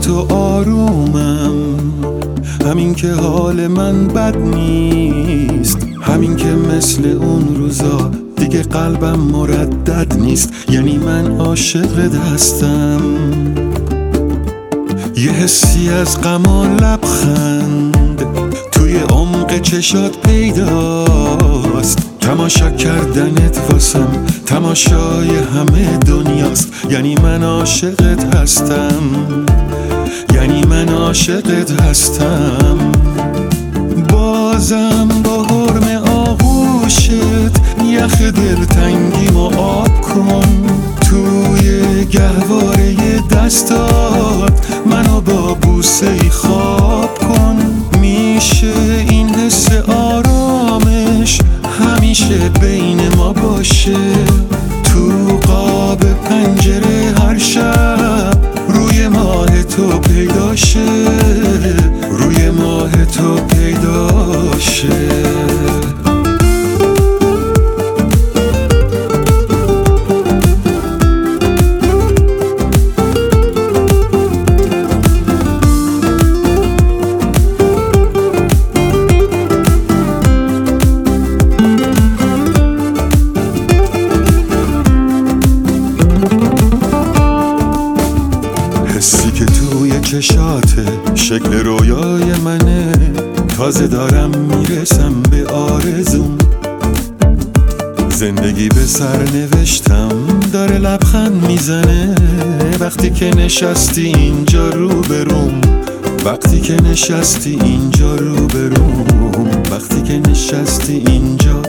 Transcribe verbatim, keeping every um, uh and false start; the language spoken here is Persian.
تو آرومم، همین که حال من بد نیست، همین که مثل اون روزا دیگه قلبم مردد نیست. یعنی من عاشق هستم، یه حسی از غم و لبخند توی عمق چشات پیداست. تماشا کردنت واسم تماشای همه دنیاست. یعنی من عاشقت هستم، یعنی من عاشقت هستم. بازم با حرم آغوشت یخ دلتنگیمو آب کن. توی گهواره دستات منو با بوسه ای خواب کن. میشه این حس آرامش همیشه بین ما باشه. تو قاب پنجره هر شب روی ماه تو پیداشه، روی ماه تو پیداشه. حسی که توی چشاته شکل رویای منه. تازه دارم میرسم به آرزوم. زندگی به سر نوشتم داره لبخند میزنه. وقتی که نشستی اینجا رو بروم، وقتی که نشستی اینجا رو بروم، وقتی که نشستی اینجا